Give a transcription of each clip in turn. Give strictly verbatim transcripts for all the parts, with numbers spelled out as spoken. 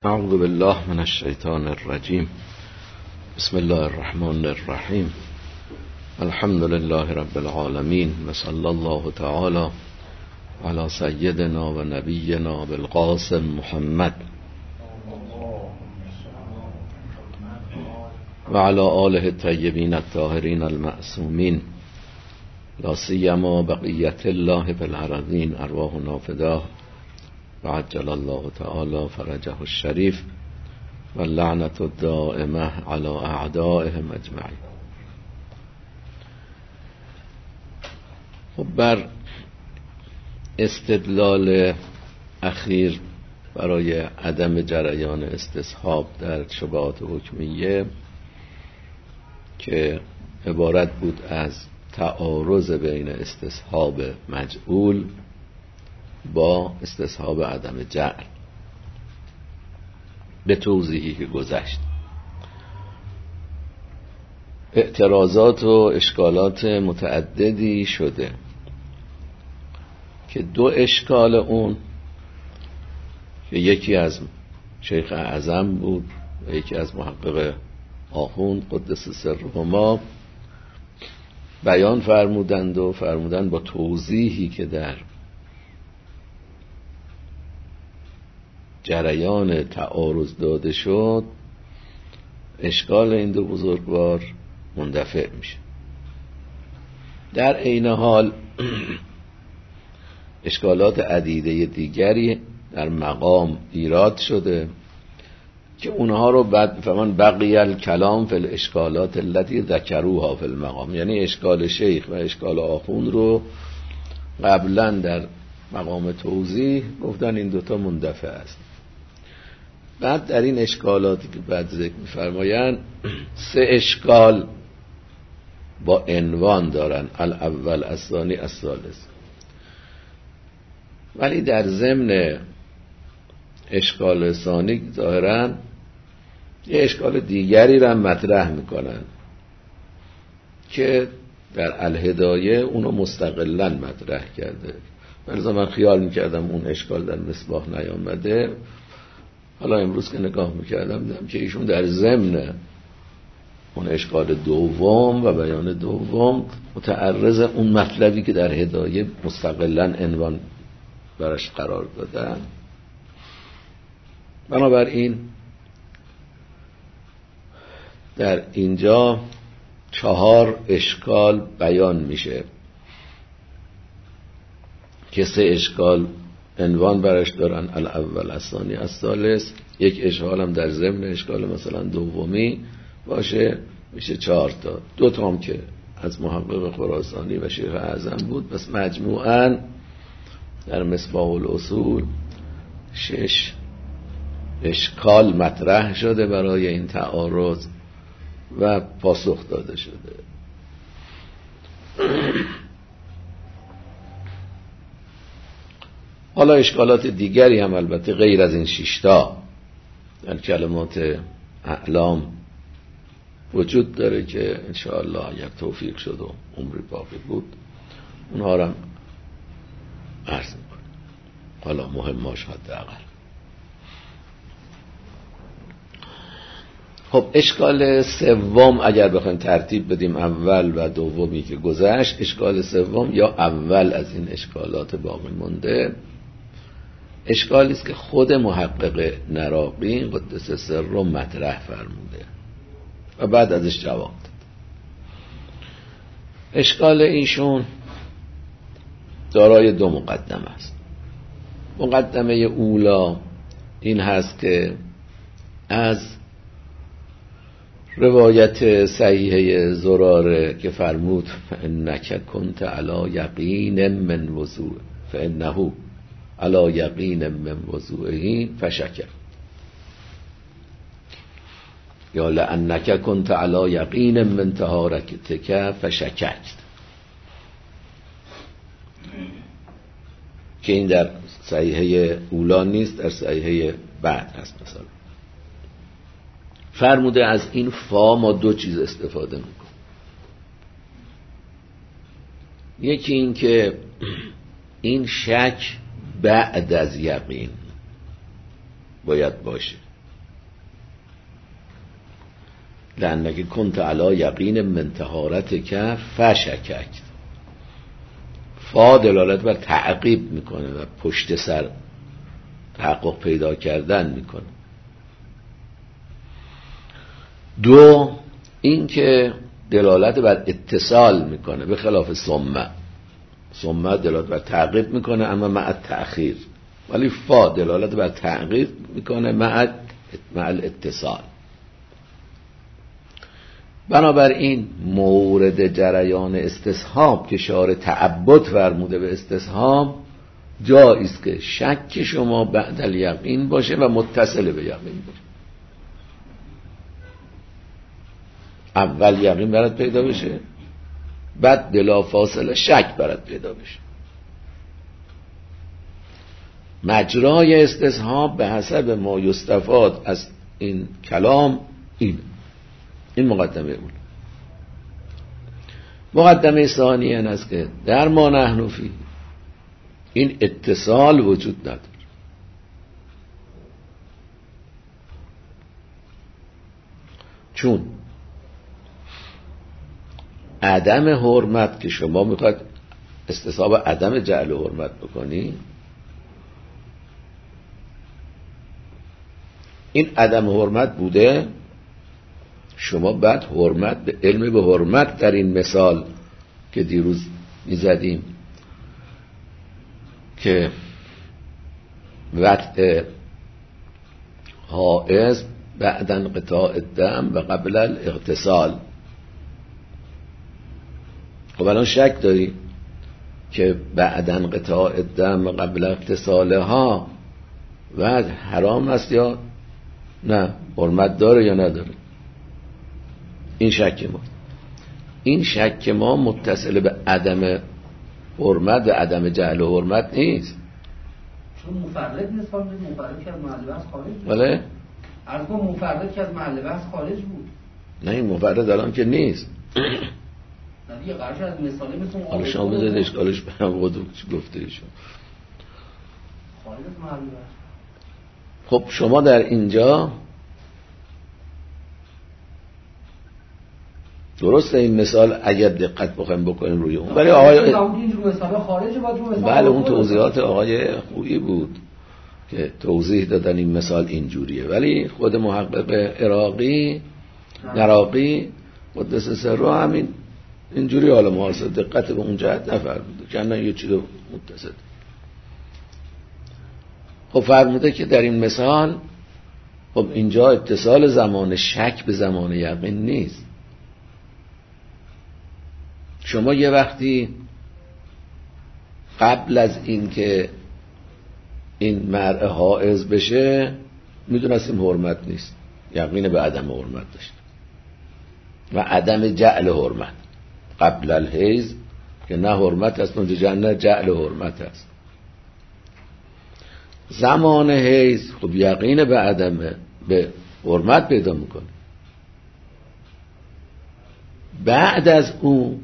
اعوذ بالله من الشیطان الرجیم. بسم الله الرحمن الرحیم. الحمد لله رب العالمین و صلی الله تعالی علی سیدنا و نبینا بالقاسم محمد و علی آله الطیبین الطاهرین المعصومین، لا سیما بقیت الله فی الارضین، ارواحنا فداه و عجل الله تعالی فرجه الشریف و لعنت الدائمه علی اعدائهم اجمعین. خب بر استدلال اخیر برای عدم جریان استصحاب در شبهات حکمیه که عبارت بود از تعارض بین استصحاب مجعول با استصحاب عدم جعل، به توضیحی که گذشت. اعتراضات و اشکالات متعددی شده که دو اشکال اون که یکی از شیخ اعظم بود و یکی از محقق آخوند قدس سرهما بیان فرمودند و فرمودند با توضیحی که در جریان تعارض داده شد اشکال این دو بزرگوار مندفع میشه. در عین حال اشکالات عدیده دیگری در مقام ایراد شده که اونها رو بعد فمن بقی الکلام فی الاشکالات التي ذکروها فی المقام، یعنی اشکال شیخ و اشکال آخوند رو قبلا در مقام توضیح گفتن این دوتا مندفع است. بعد در این اشکالاتی که بعد ذکر می‌فرمایند سه اشکال با عنوان دارن، الاول، الثانی، الثالث، ولی در ضمن اشکال ثانی ظاهراً یه اشکال دیگری را مطرح میکنن که در الهدایه اونو مستقلاً مطرح کرده، ولی من خیال میکردم اون اشکال در مصباح نیامده. حالا امروز که نگاه میکردم دیدم که ایشون در ضمن اون اشکال دوم و بیان دوم متعرض اون مطلبی که در هدایه مستقلاً عنوان برش قرار دادن. بنابراین در اینجا چهار اشکال بیان میشه که سه اشکال عنوان برش دارن، الاول، الثانی، الثالث. یک اشکال هم در ضمن اشکال مثلا دومی باشه، میشه چهار تا. دو تا هم که از محقق خراسانی و شیخ اعظم بود، بس مجموعاً در مصباح الاصول شش اشکال مطرح شده برای این تعارض و پاسخ داده شده. حالا اشکالات دیگری هم البته غیر از این شیشتا در کلمات اعلام وجود داره که انشاءالله اگر توفیق شد و عمری باقی بود اونها رو هم عرض میکنم. حالا مهماش حداقل. خب اشکال سوم اگر بخوایم ترتیب بدیم اول و دومی که گذشت، اشکال سوم یا اول از این اشکالات باقی مونده اشکالی است که خود محقق نراقی قدس سر رو مطرح فرموده و بعد ازش جواب داد. اشکال ایشون دارای دو مقدمه است. مقدمه اولا این هست که از روایت صحیحه زراره که فرمود فإنک کنت علی یقین من وضوء فإنه علی یقین من وضوءه فشکر، یا لأنک کنت علی یقین من طهارتک فشکرت، که این در صحیحه اولا نیست، در صحیحه بعد هست. مثلا فرموده از این فا ما دو چیز استفاده میکنیم. یکی این که این شک بعد از یقین باید باشه، لأنک کنت علی یقین من طهارتک فشککت. فا دلالت بر تعقیب میکنه و پشت سر تحقق پیدا کردن میکنه. دو، این که دلالت بر اتصال میکنه به خلاف ثم. ثم دلالت بر تعقیب میکنه اما مع تأخیر، ولی فا دلالت بر تعقیب میکنه مع مع الاتصال. بنابراین مورد جریان استصحاب که شارع تعبد فرموده به استصحاب، جایی است که شک شما بعد الیقین باشه و متصل به یقین باشه. اول یقین برات پیدا بشه، بعد بلا فاصله شک برات پیدا بشه. مجرای استصحاب به حسب ما یستفاد از این کلام این این مقدمه اول. مقدمه ثانی این است که در ما نحن فی این اتصال وجود نداره. چون عدم حرمت که شما میخواد استصحاب عدم جعل حرمت بکنی، این عدم حرمت بوده، شما بعد حرمت به علم به حرمت در این مثال که دیروز میزدیم که وقت حائض بعد انقطاع الدم و قبل الاغتسال. خب الان شک داری که بعد انقطاع الدم و قبل اغتسالها و حرام است یا نه، حرمت داره یا نداره؟ این شک ما این شک ما متصل به عدم حرمت و عدم جهل و حرمت نیست. چون مفرد نیست، مفرد که از محل بحث خارج بود. بله؟ عرض کنم مفرد که از محل بحث خارج بود. نه این مفرد الان که نیست. نه دیگه قرارش از مثاله مثل اون حالا شما بذارید اشکالش به هم گفته ایشون خارج از محل بحث. خب شما در اینجا درسته این مثال اگر دقت بخوایم بکنیم روی اون، ولی آقای اینجور مثال خارجه باید رو مثال بله اون توضیحات آقای خویی بود که توضیح دادن این مثال اینجوریه، ولی خود محقق عراقی نراقی قدس سره همین اینجوری حالا محاسب دقت به اون جهت نفرموده که نه یه چیز متصل. خب فرموده که در این مثال خب اینجا اتصال زمان شک به زمان یقین نیست. شما یه وقتی قبل از این که این مرء حائض بشه میدونستیم حرمت نیست، یقین به عدم حرمت داشت و عدم جعل حرمت قبل الحیض که نه حرمت هست اونجا نه جعل حرمت هست. زمان حیض خب یقین به عدم به حرمت پیدا میکنه. بعد از اون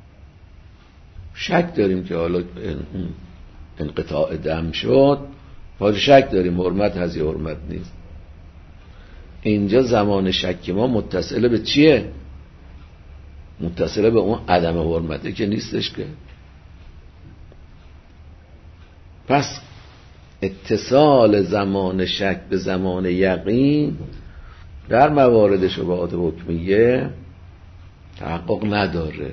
شک داریم که حالا انقطاع دم شد، حالا شک داریم حرمت هست یا حرمت نیست. اینجا زمان شک ما متصله به چیه؟ متصله به اون عدم حرمته که نیستش که. پس اتصال زمان شک به زمان یقین در موارد شبهات حکمیه تحقق نداره.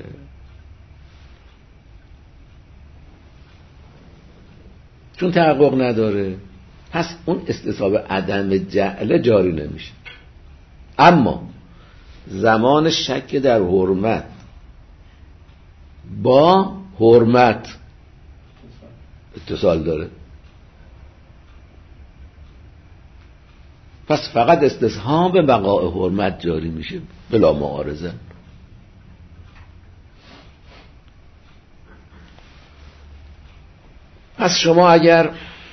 چون تحقق نداره پس اون استصحاب عدم جعل جاری نمیشه. اما زمان شک در حرمت با حرمت اتصال داره، پس فقط استصحاب بقاء حرمت جاری میشه بلا معارضه. پس شما اگر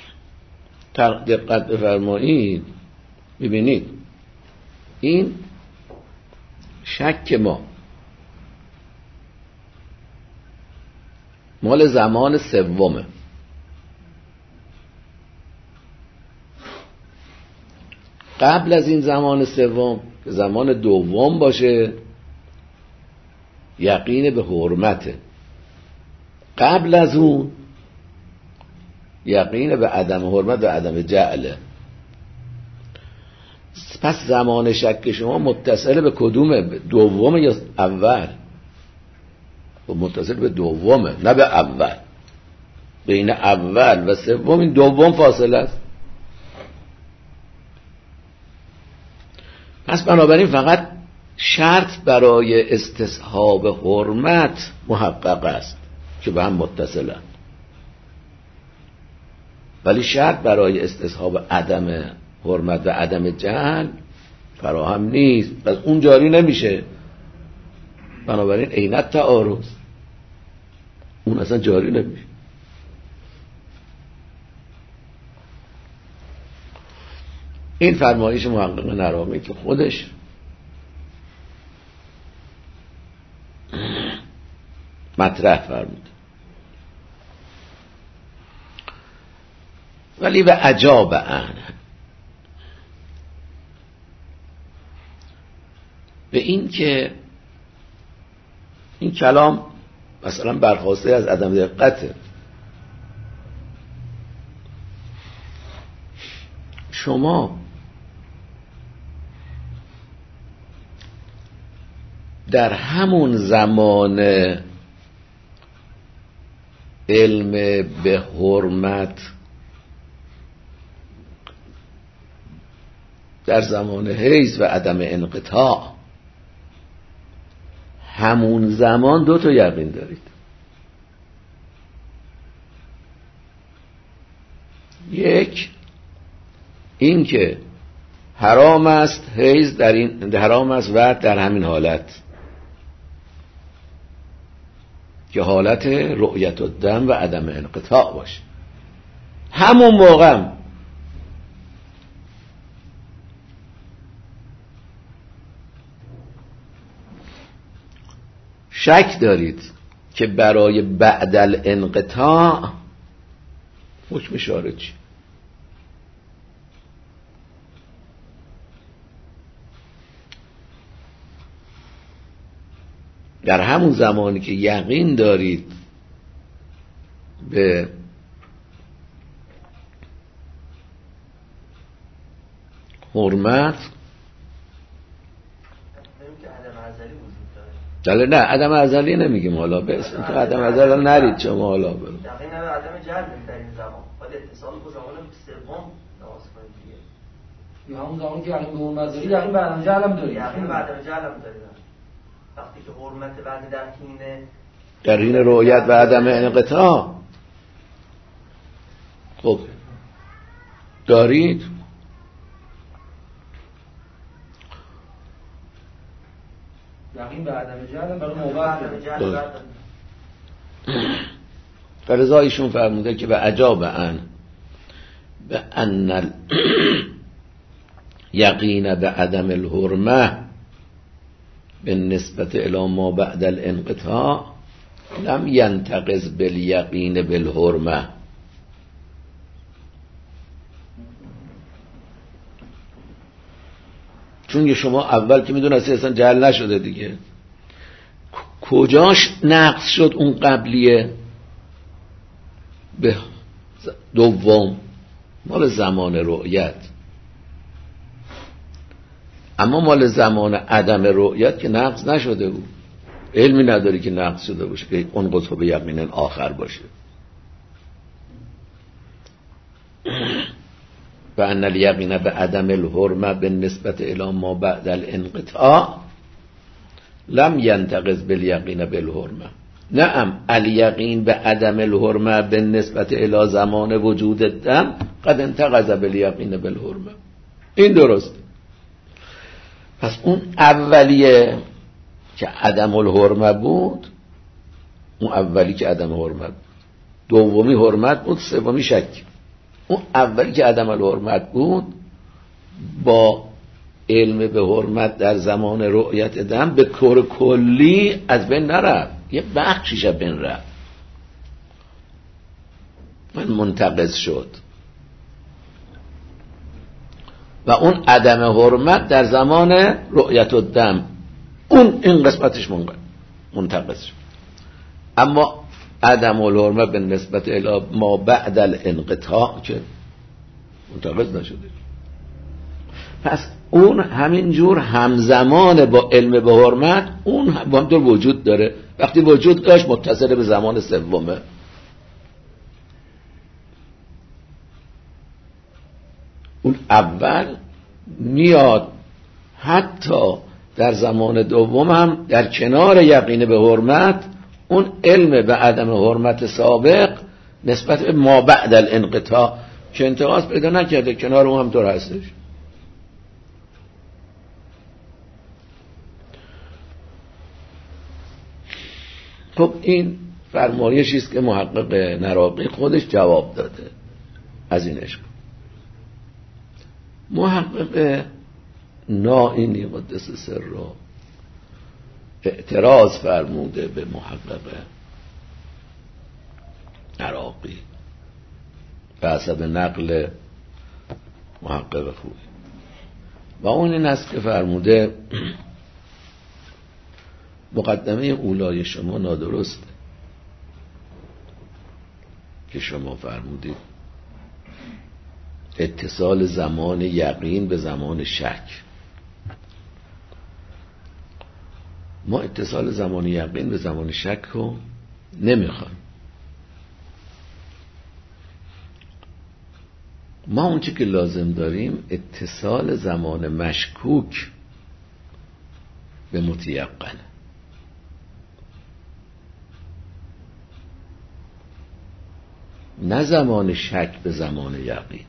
دقت بفرمایید ببینید این شک ما مال زمان سومه. قبل از این زمان سوم که زمان دوم باشه یقین به حرمته، قبل از اون یقین به عدم حرمت و عدم جعله. پس زمان شک شما متصل به کدومه؟ دومه یا اول؟ متصل به دومه نه به اول. بین اول و سوم این دوم فاصله است. پس بنابراین فقط شرط برای استصحاب حرمت محقق است که به هم متصلند، ولی شرط برای استصحاب عدم حرمت و عدم جهل فراهم نیست، پس اون جاری نمیشه. بنابراین عینت تعارض اون اصلا جاری نمیشه. این فرمایش محقق نرامی که خودش مطرح فرمود، ولی به عجاب ان به این که این کلام مثلا برخواسته از عدم دقته. شما در همون زمان علم به حرمت، در زمان حیز و عدم انقطاع، همون زمان دو تا یقین دارید. یک این که حرام است حیز در این، حرام است وعد در همین حالت که حالت رؤیت الدم و عدم انقطاع باشه. همون موقع شک دارید که برای بعد الانقطاع حکم شارع چی؟ در همون زمانی که یقین دارید به حرمت، دلیل نه عدم ازلی نمیگیم، حالا به اسم که عدم ازلی نرید شما، حالا برو یقین به عدم جهل در این زمان خود اتصال با زمان سوم نواز کنید دیگه، یا همون زمانی که یقین به حرمت داری یقین به عدم جهل هم داری، یقین به عدم جهل هم داری. وقتی که حرمت بعد در حین در حین رؤیت و عدم انقطاع خب دارید، یقین به عدم جهل برای موقع فرضا ایشون فرموده که به عجاب ان به ان یقین به عدم الحرمه به نسبت الی ما بعد الانقطاع لم ینتقض بالیقین بالحرمه. چون که شما اول که میدونستی اصلا جهل نشده دیگه، کجاش نقص شد اون قبلیه به دوم؟ مال زمان رؤیت. اما مال زمان عدم رؤیت که نقص نشده بود، علمی نداری که نقص شده باشه که اون قطب به یقین آخر باشه. و ان الیقین به عدم الحرمه به نسبت الی ما بعد الانقطاع لم ینتقض بالیقین بالحرمه. نعم الیقین به عدم الحرمه به نسبت الی زمان وجود الدم قد انتقض بالیقین بالحرمه. این درست. پس اون اولیه که عدم الحرمه بود، اون اولی که عدم حرمت بود، دومی حرمت بود، سومی شک. اون اولی که عدم الحرمت بود با علم به حرمت در زمان رؤیت دم به طور کلی از بین نرفت، یه بخشیش از بین رفت، من منتقض شد. و اون عدم حرمت در زمان رؤیت الدم اون این قسمتش منتقض شد. اما عدم الحرمت به نسبت الی ما بعد الانقطاع که منتقض نشده. پس اون همینجور همزمان با علم به حرمت اون همینطور وجود داره. وقتی وجود داشت متصل به زمان سومه. اون اول میاد حتی در زمان دوم هم در کنار یقین به حرمت اون علم به عدم حرمت سابق نسبت به ما بعد الانقطاع که انتقاض پیدا نکرده کنار اون هم طور هستش. خب این فرمایشی است که محقق نراقی خودش جواب داده از این اشکال. محقق نائینی قدس سر رو اعتراض فرموده به محقق نراقی به حسب نقل محقق خوبی و اون این است که فرموده مقدمه اولای شما نادرسته که شما فرمودید اتصال زمان یقین به زمان شک. ما اتصال زمان یقین به زمان شک رو نمیخوایم. ما اون چی که لازم داریم اتصال زمان مشکوک به متیقن. نه زمان شک به زمان یقین.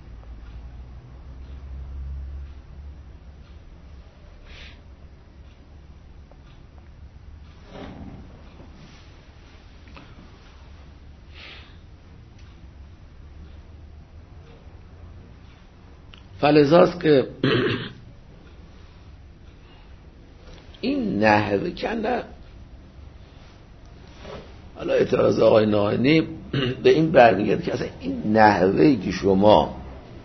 فلذاست که این نحوه کنده حالا اعتراض آقای نائینی به این برمیگرده که اصلا این نحوهی که شما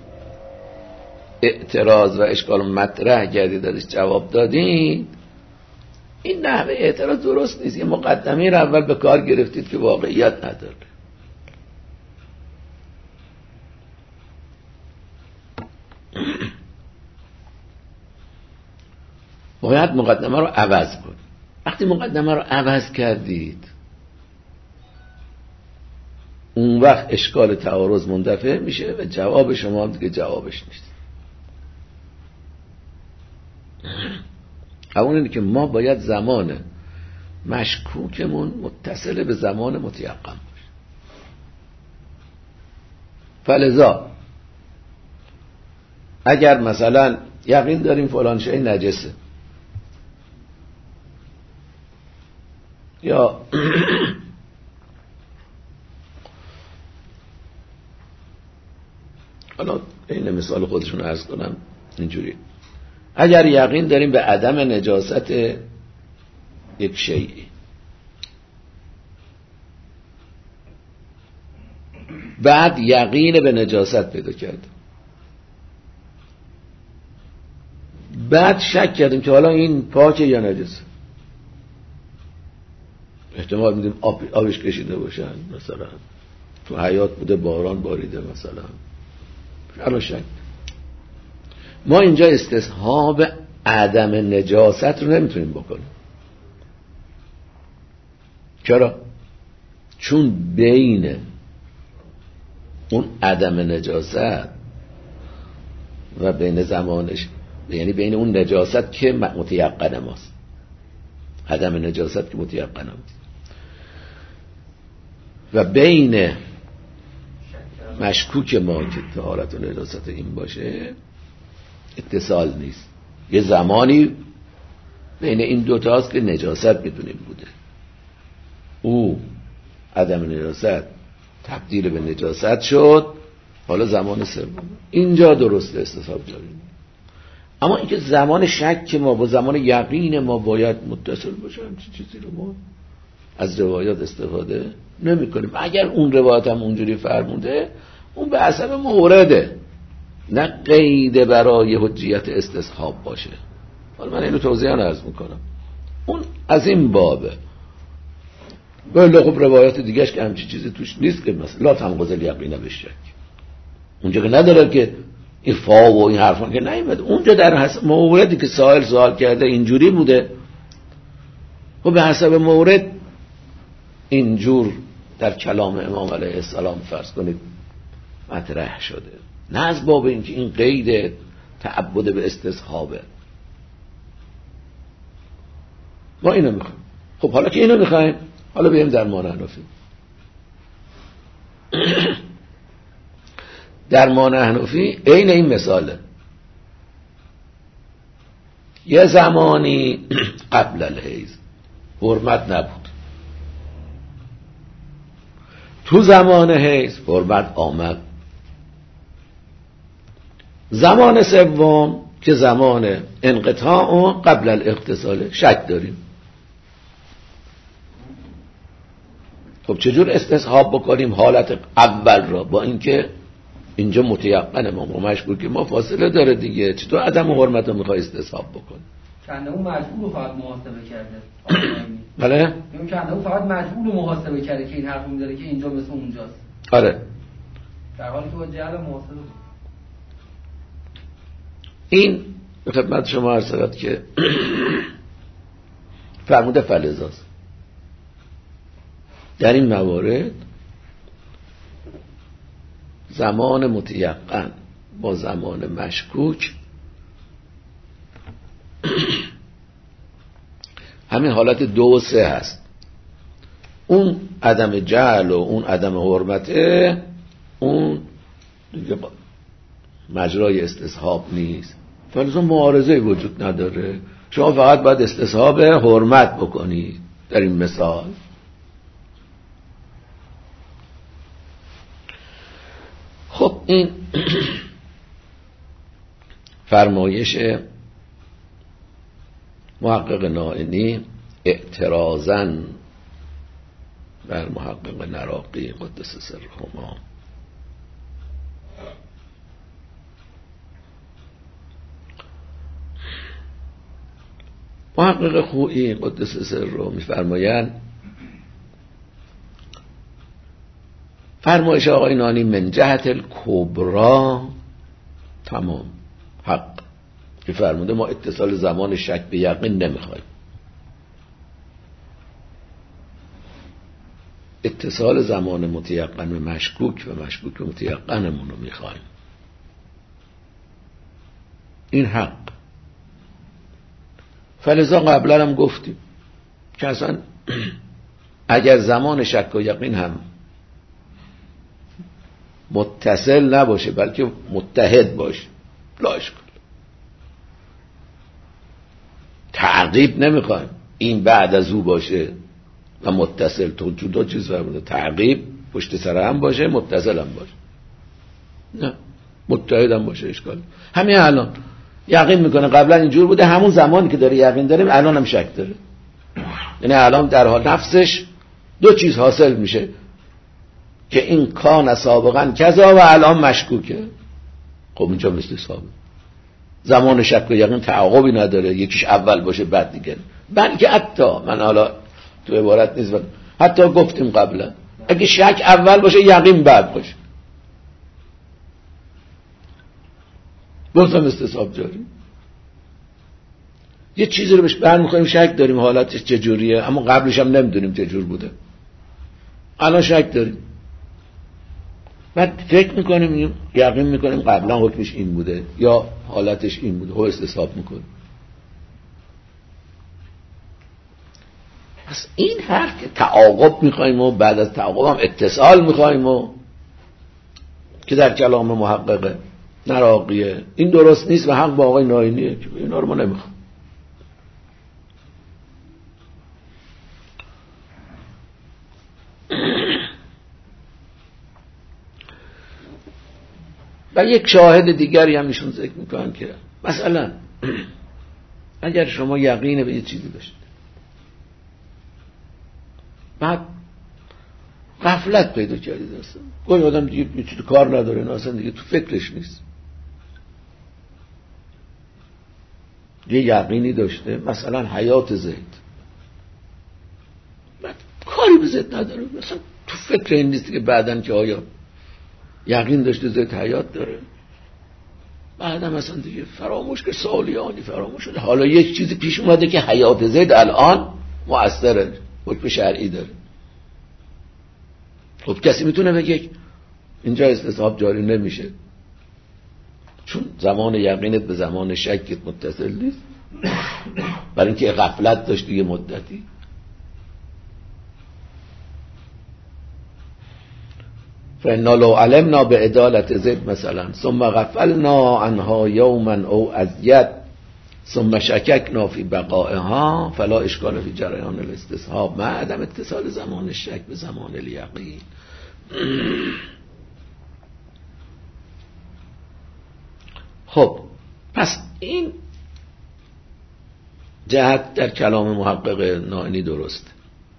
اعتراض و اشکال مطرح کردید ازش جواب دادید این نحوه اعتراض درست نیست. یه مقدمه رو اول به کار گرفتید که واقعیت نداره. باید مقدمه رو عوض کنید. وقتی مقدمه رو عوض کردید اون وقت اشکال تعارض مندفع میشه و جواب شما دیگه جوابش نیست. اون اینه که ما باید زمان مشکوکمون متصل به زمان متیقن باشه. فلذا اگر مثلا یقین داریم فلان شی نجسه یا حالا این مثال خودشون عرض کنم اینجوری، اگر یقین داریم به عدم نجاست یک شیئی بعد یقین به نجاست پیدا کردیم بعد شک کردیم که حالا این پاکه یا نجسه، احتمال میدیم آب آبش کشیده باشن مثلا تو حیات بوده باران باریده مثلا حالا شک. ما اینجا استصحاب عدم نجاست رو نمیتونیم بکنیم. چرا؟ چون بین اون عدم نجاست و بین زمانش، یعنی بین اون نجاست که متیقن ماست، عدم نجاست که متیقن ماست، و بین مشکوک ما که طهارت و نجاست این باشه اتصال نیست. یه زمانی بین این دوتاست که نجاست بدونیم بوده، او عدم نجاست تبدیل به نجاست شد، حالا زمان سوم اینجا درسته استصحاب جاری. اما اینکه زمان شک ما با زمان یقین ما باید متصل باشه همچین چیزی رو ما از روایات استفاده نمی کنیم. اگر اون روایت هم اونجوری فرموده اون به حسب مورده، نه قید برای حجیت استصحاب باشه. حالا من اینو توضیحاً عرض میکنم. اون از این بابه. ولی خب روایت دیگهش که همچی چیزی توش نیست که مثلا لا تنقض الیقین بالشک، اونجا که نداره که این فا و این حرفان که نیومده. اونجا در موردی که سائل سوال کرده اینجوری بوده و به حسب مورد اینجور در کلام امام علیه السلام فرض کنید مطرح شده، نه از باب اینکه این قید تعبد به استصحابه. ما اینو میخوایم. خب حالا که اینو میخوایم، حالا بریم در مانع حنفی. در مانع حنفی عین این مثاله. یه زمانی قبل الحیض حرمت نبود، تو زمان حیض حرمت آمد. زمان سوم که زمان انقطاع قبل الاغتسال شک داریم. خب چجور استصحاب بکنیم حالت اول را، با اینکه اینجا متیقن ما ما مشکور که ما فاصله داره دیگه، چطور عدم حرمت رو میخوای استصحاب بکنی؟ کنده اون مجبور رو فقط محاسبه کرده. بله؟ میگم کنده اون فقط مجبور رو محاسبه کرده که این حرف رو میداره که اینجا مثل اونجاست. آره. در حالی که با جهل محاسبه بود. این به خدمت شما عرض شد که فرموده فلزاست. در این موارد زمان متیقن با زمان مشکوک همین حالت دو و سه هست. اون عدم جهل و اون عدم حرمته اون دیگه مجرای استصحاب نیست، فلزا معارضه وجود نداره. شما فقط باید استصحاب حرمت بکنید در این مثال. خب این فرمایش محقق نائینی اعتراضاً بر محقق نراقی قدس سرهما. محقق خویی قدس سره می‌فرمایند فرمایش آقای نانی من جهت الکبرا تمام حق که فرموده ما اتصال زمان شک به یقین نمیخوایم، اتصال زمان متیقن به مشکوک و مشکوک به متیقنمون رو میخوایم. این حق. فلذا قبلا هم گفتیم که اصلا اگر زمان شک و یقین هم متصل نباشه بلکه متحد باشه لا اشکال، تعقیب نمیخوایم این بعد از او باشه و متصل. تو جدا چیز فرموده تعقیب پشت سر هم باشه متصل هم باشه، نه متحد هم باشه اشکال. همین الان یقین میکنه قبلا اینجور بوده، همون زمانی که داره یقین داریم الان هم شک داره، یعنی الان در حال نفسش دو چیز حاصل میشه که این کان سابقا کذا و الان مشکوکه. خب اینجا مثل ثابت زمان شک و یقین تعاقبی نداره، یکیش اول باشه بعد دیگه، بلکه حتی من حالا تو عبارت نیست حتی گفتیم قبلا اگه شک اول باشه یقین بعد باشه بازم استصحاب جاری. یه چیزی رو بهش برمیخوریم شک داریم حالتش چجوریه اما قبلش هم نمیدونیم چجور بوده، الان شک داریم بعد فکر میکنیم یقین میکنیم قبلا حکمش این بوده یا حالتش این بوده، خب استصحاب میکنیم. پس این حرف که تعاقب میخوایم و بعد از تعاقب هم اتصال میخوایم و که در کلام محققه نراقیه این درست نیست و حق با آقای نائینیه که اینا رو ما نمیخوایم. و یک شاهد دیگری هم ایشون ذکر میکنن که مثلا اگر شما یقین به یه چیزی داشتید بعد غفلت پیدا کردید، اصلا گویا آدم دیگه یه چیزی کار نداره، اصلا دیگه تو فکرش نیست، یه یقینی داشته، مثلا حیات زید، بعد کاری به زید نداره، مثلا تو فکر این نیست که بعدن که آیا یقین داشته زید حیات داره، بعدم مثلا دیگه فراموش که سالیانی فراموش شده، حالا یک چیزی پیش اومده که حیات زید الان مؤثره، حکم شرعی داره. خب کسی میتونه بگه اینجا استصحاب جاری نمیشه چون زمان یقینت به زمان شکت متصل نیست، برای اینکه غفلت داشتی یه مدتی. فإنا لو علمنا بعدالة زید مثلا ثم غفلنا عنها یوما او ازید ثم شککنا فی بقائها فلا اشکال فی جریان الاستصحاب مع عدم اتصال زمان الشک به زمان الیقین. خب پس این جهت در کلام محقق نائینی درسته.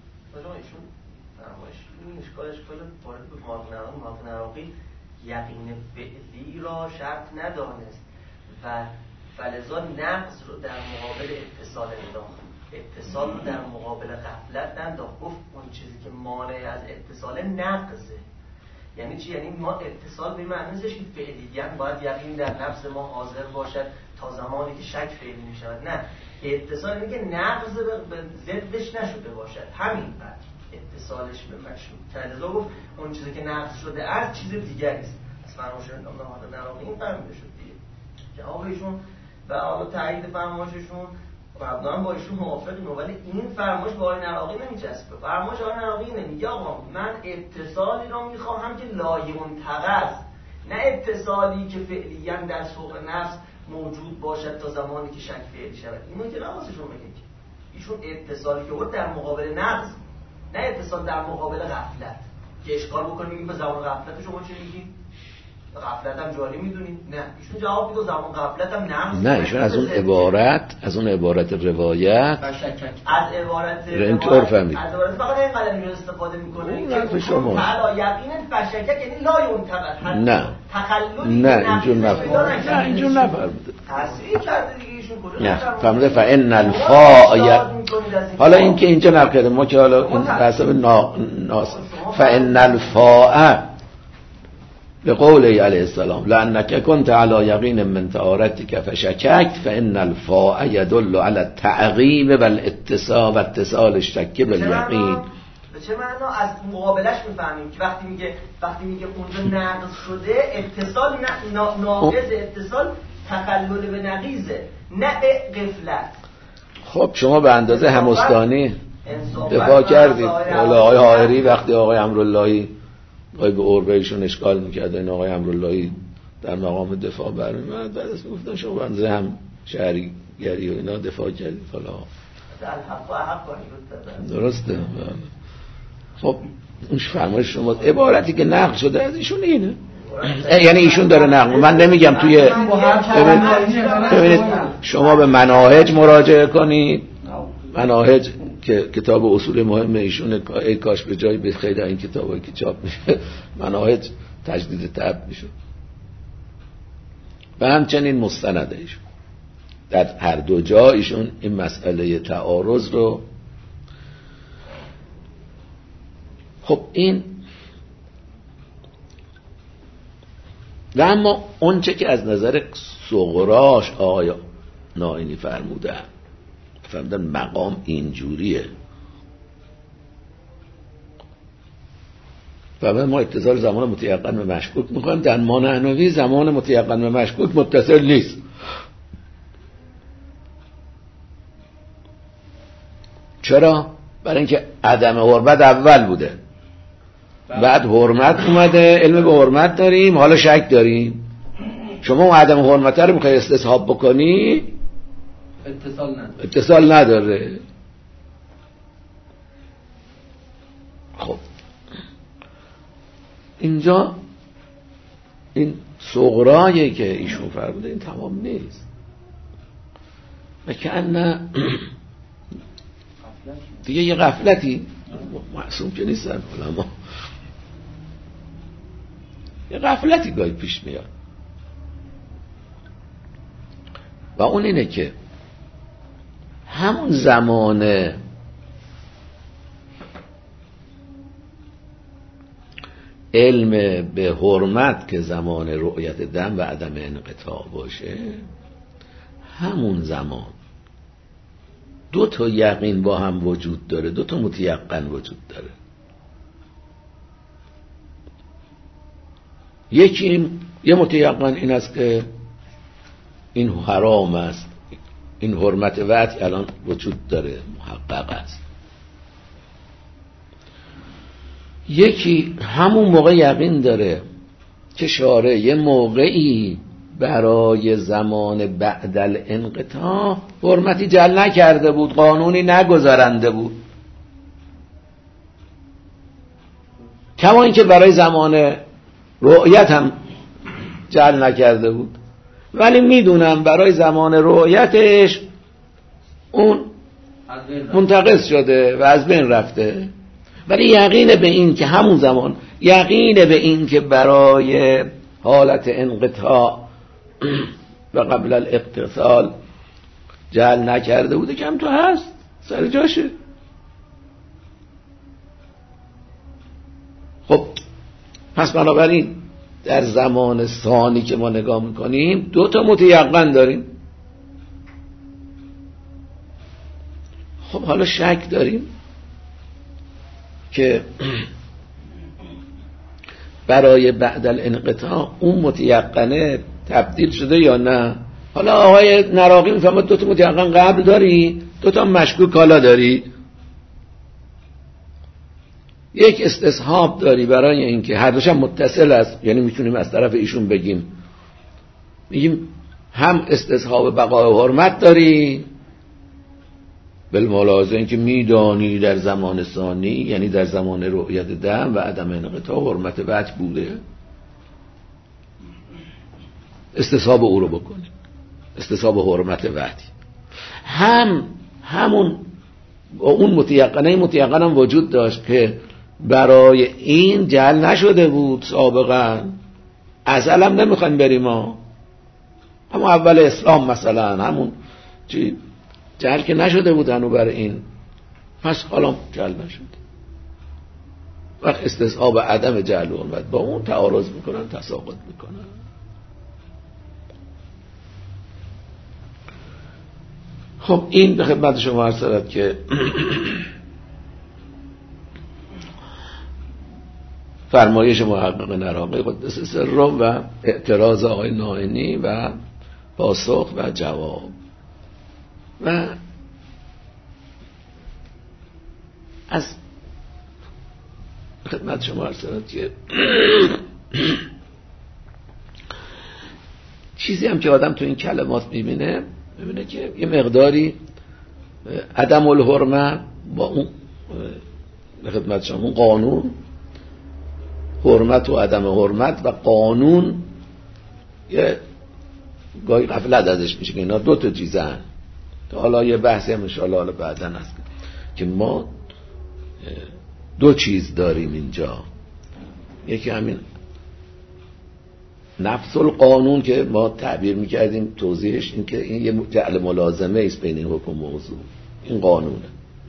یقین فعلی را شرط ندانست و فلذا نقص رو در مقابل اتصال انداخت، اتصال رو در مقابل غفلت انداخت. گفت اون چیزی که مانع از اتصال نقصه. یعنی چی؟ یعنی ما اتصال به معنی نیستش که فعلیاً باید یقین در نفس ما حاضر باشد تا زمانی که شک فعلی می شود. نه، اتصال اینه که نقض به ضدش نشده باشد، همین قدر اتصالش به مشروط. فلذا گفت اون چیزی که نقض شده از چیز دیگری است. از فرمایشون نامه نراقی این فهمیده شد دیگه که آقا ایشون و آقا تایید فرمایششون قبلا با ایشون موافقیم، ولی این فرمایش با آقای نراقی نمیچسبه. فرمایش آقای نراقی نمیگه آقا من اتصالی رو میخواهم که لایمنتقض، نه اتصالی که فعلیاً در سوق نفس موجود باشد تا زمانی که شک فعلی شود. اینو که نوازشون بگه که ایشون اتصالی که بود در مقابل نقض، نه اتصال در مقابل غفلت که اشکال بکنیم این به زمان غفلت شما چی میگید؟ غفلت هم جاری میدونید؟ نه، ایشون جواب میده زمان غفلت هم نقض. نه، ایشون از اون عبارت از اون عبارت روایت از عبارت اینطور فهمید، از عبارت فقط این قلمی رو استفاده میکنه که حرف شما تعالی یقین فشکک یعنی لا ینتقد. نه نه اینجور نفرمود، نه اینجور نفرمود، تصریح کرده دیگه ایشون کجا نه فهمده فإن الفاء. حالا این که اینجا نقل کرده ما که حالا این حساب ناس فإن الفاء به قول علیه السلام لأنك كنت على یقین من طهارتك فشککت فإن الفاء يدل على التعقیب والاتصال واتصال الشک بالیقین. به چه معنا؟ از مقابلش میفهمیم که وقتی میگه وقتی میگه اونجا نقض شده اتصال ناقض، اتصال تخلل به نقیضه نه به غفلت. خب شما به اندازه همستانی دفاع کردید. حالا آقای حائری وقتی آقای امراللهی آقای به عربهشون اشکال میکرد این آقای امراللهی در مقام دفاع برمی‌آمد، بعد از گفتن شما بنده هم شهری گری و اینا دفاع کردید. حالا درسته. خب اون فرمایش شما عبارتی که نقل شده از ایشون اینه، یعنی ایشون داره نقل. من نمیگم توی ببینید شما به مناهج مراجعه کنید، مناهج که کتاب اصول مهم ایشون، ای کاش به جای به خیلی این کتابایی که چاپ میشه مناهج تجدید طبع میشه. و همچنین مستند ایشون در هر دو جا ایشون این مسئله تعارض رو. خب این و اما اون چه که از نظر صغراش آقای نائینی فرمودن فرمودن مقام اینجوریه و ما اتصال زمان متیقن به مشکوک میکنیم. در ما نحنوی زمان متیقن به مشکوک متصل نیست. چرا؟ برای اینکه عدم حرمت اول بوده، بعد حرمت اومده، علم به حرمت داریم، حالا شک داریم. شما اون عدم حرمت رو میخوای استصحاب بکنی، اتصال نداره اتصال نداره. خب اینجا این صغرایی که ایشون فرموده این تمام نیست و که ان دیگه یه غفلتی معصوم که نیستن علما، یه غفلتی گاهی پیش میاد و اون اینه که همون زمان علم به حرمت که زمان رؤیت دم و عدم انقطاع باشه، همون زمان دو تا یقین با هم وجود داره، دو تا متیقن وجود داره. یکی این یه متیقن این است که این حرام است، این حرمت وقت الان وجود داره، محقق است. یکی همون موقع یقین داره که شارع یه موقعی برای زمان بعد الانقطاع حرمتی جل نکرده بود، قانونی نگذارنده بود، کما اینکه برای زمان رؤیت هم جل نکرده بود، ولی میدونم برای زمان رؤیتش اون منتقض شده و از بین رفته، ولی یقین به این که همون زمان یقین به این که برای حالت انقطاع و قبل الاتصال جل نکرده بوده که هم تو هست، سر جاشه. خب پس بنابراین در زمان ثانی که ما نگاه میکنیم دو تا متیقن داریم. خب حالا شک داریم که برای بعد الانقطاع اون متیقنه تبدیل شده یا نه. حالا آقای نراقی میفهمد دو تا متیقن قبل داری، دو تا مشکوک حالا داری، یک استصحاب داری برای اینکه هر دوشم متصل است، یعنی میتونیم از طرف ایشون بگیم میگیم هم استصحاب بقای حرمت داری بالملاحظه اینکه میدانی در زمان ثانی یعنی در زمان رؤیت دم و عدم انقطاع حرمت وجه بوده، استصحاب او رو بکنی، استصحاب حرمت وجه. هم همون اون متیقنه متیقن هم وجود داشت که برای این جل نشده بود سابقا، ازل هم نمیخوایم بریم ها، همون اول اسلام مثلا همون چی جل که نشده بود هنو برای این، پس حالا جل نشده. وقت استصحاب عدم جل و با اون تعارض میکنن، تساقط میکنن. خب این به خدمت شما عرض شود که فرمایش محقق نراقی قدس سره و اعتراض آقای نائینی و پاسخ و جواب. و از خدمت شما عرض شود که چیزی هم که آدم تو این کلمات میبینه میبینه که یه مقداری عدم الحرمه با اون به خدمت شما اون قانون حرمت و عدم حرمت و قانون یه گاهی غفلت ازش میشه که اینا دو تا چیزن. حالا یه بحثی هم انشاءالله حالا بعداً هست که ما دو چیز داریم اینجا، یکی همین نفس القانون که ما تعبیر میکردیم توضیحش این که این یه جعل ملازمه است بین این حکم موضوع، این قانونه.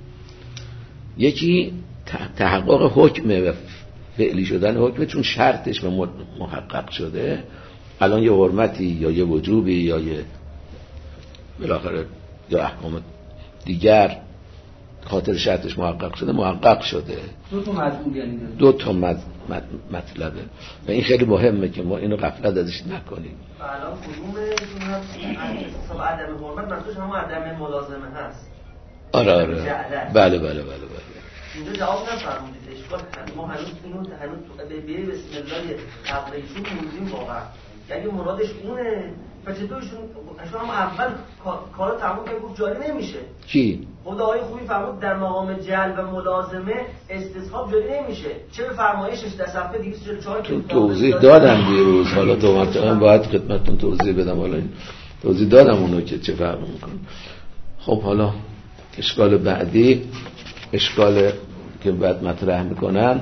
یکی تحقق حکم و فعلی شدن حکم، چون شرطش محقق شده الان یه حرمتی یا یه وجوبی یا یه بالاخره یا احکام دیگر خاطر شرطش محقق شده محقق شده. دو تا مطلب یعنی دو تا مطلبه و این خیلی مهمه که ما اینو غفلت ازش نکنیم. الان کدومه حساب عدم حرمت منظورش هم عدم ملازمه هست؟ آره آره بله بله بله بله اینجا جواب نفرمودید. اشکال ما هنوز اینو هنوز به بسم الله تقریشون موندیم واقعا. یعنی مرادش اونه و چطورشون شما هم اول کار تموم که گفت جاری نمیشه. کی؟ خود آقای خوبی فرمود در مقام جلب و ملازمه استصحاب جاری نمیشه. چه به فرمایشش در صفحه دویست و چهل و چهار که توضیح دادم دیروز، حالا دو مرتبه باید خدمتتون توضیح بدم، حالا این توضیح دادم اونو که چه فرق میکنه. خب حالا اشکال بعدی، اشکال که بعد مطرح میکنم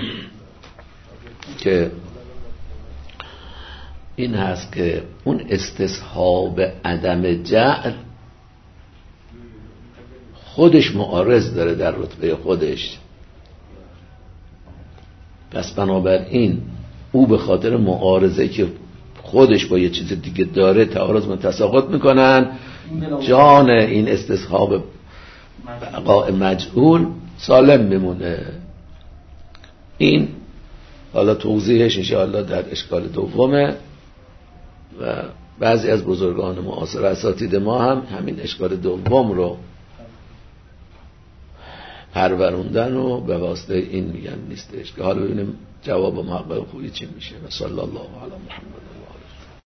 که این هست که اون استصحاب عدم جعل خودش معارض داره در رتبه خودش. پس بنابراین او به خاطر معارضه که خودش با یه چیز دیگه داره تعارض و تساقط میکنن، جان این استصحاب بقاء مجهول سالم میمونه. این حالا توضیحش انشاءالله در اشکال دومه و بعضی از بزرگان معاصر اساتید ما هم همین اشکال دوم رو پروروندن و به واسطه این میگن نیستش که حالا ببینیم جواب محقق خوبی چی میشه. و صلی الله علی محمد و آله.